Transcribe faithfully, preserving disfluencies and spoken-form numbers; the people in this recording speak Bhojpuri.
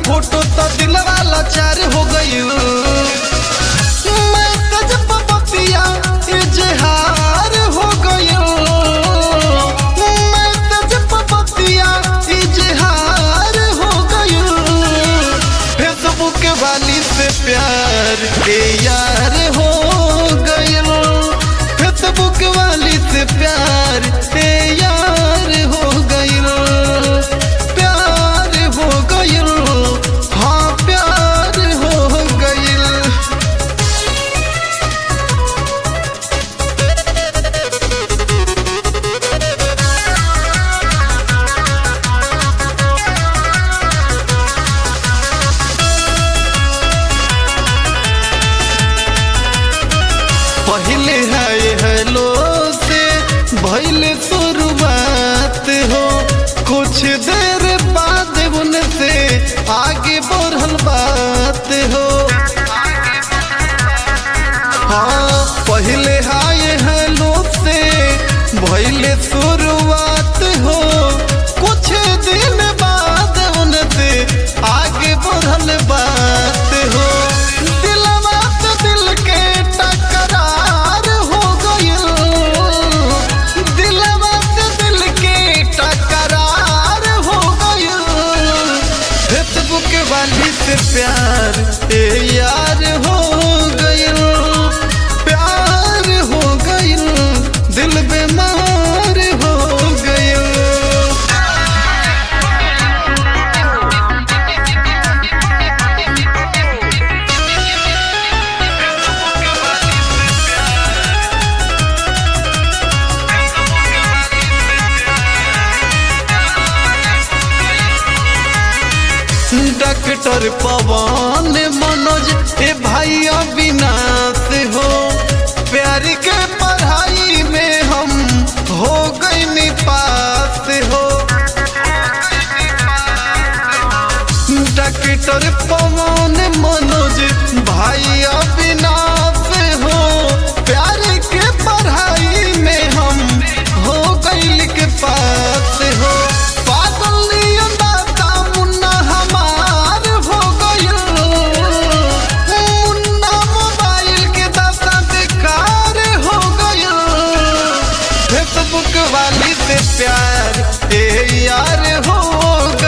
फोटो तो दिलवा लाचार हो गई। मैं गजब बतिया इजहार हो गई। मैं गजब बतिया इजहार हो गई। फेसबुक वाली से प्यार के यार हो गई। फेसबुक वाली से प्यार के यार हो गई। प्यार हो गई, हाँ प्यार हो गई। पहले है हेलो से भइले शुरुआत हो, कुछ देर बाद उनसे आगे बढ़ल बात हो। हाँ पहले हाय हेलो से भइले शुरुआत हो, कुछ दिन बाद उनसे आगे बढ़ल बात हो। दिलवा से दिल के टकरार हो गई। दिलवा से दिल के टकरार हो गई। फेसबुक वाली से प्यार ए यार हो गई। प्यार हो गई, दिल बीमार हो गई। डॉक्टर पवन मनोज ए भाई अविनाश हो, प्यार के पढ़ाई में हम हो गए पास हो। डॉक्टर पवन मनोज भाई अविनाश हो, प्यार के पढ़ाई में हम हो गए के पास हो। फेसबुक वाली से प्यार ए यार हो गई।